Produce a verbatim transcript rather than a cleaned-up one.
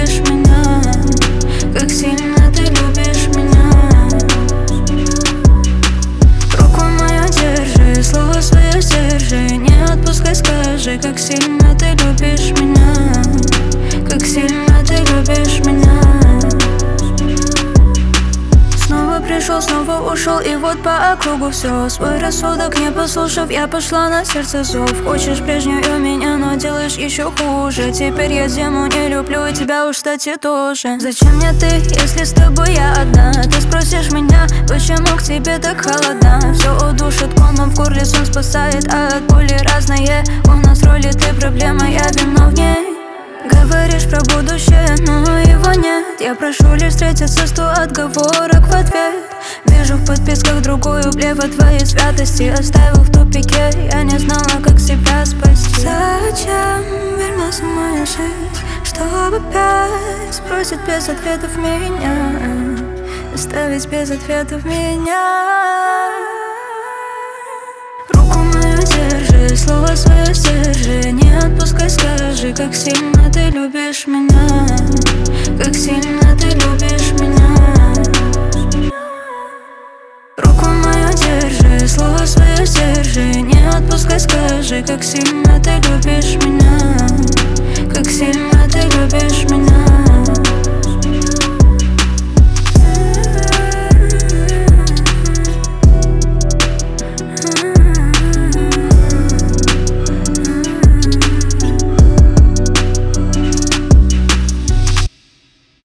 любишь меня, как сильно ты любишь меня. Руку мою держи, слово свое сдержи, не отпускай, скажи, как сильно ты любишь меня, как сильно ты любишь меня. Снова пришел, снова ушел, и вот по округу все. Свой рассудок не послушав, я пошла на сердце зов. Хочешь прежнюю меня, но делаешь еще хуже. Теперь я зиму не люблю, и тебя уж, кстати, тоже. Зачем мне ты, если с тобой я одна? Ты спросишь меня, почему к тебе так холодно? Все удушит комом в горле, сон спасает, а от боли разные. У нас роли, ты проблема, я виновней. Говоришь про будущее, но его нет. Я прошу лишь встретиться, сто отговорок в ответ. Вижу в подписках другую блеф твоей святости. Оставил в тупике, я не знала, как себя спасти. Зачем вернулся в мою жизнь, чтобы опять сбросить без ответов меня, оставить без ответов меня? Руку мою держи, слово свое сдержи, не отпускай, скажи, как сильно ты любишь меня, как сильно ты любишь меня. Руку мою держи, слово свое сдержи, не отпускай, скажи, как сильно ты любишь меня.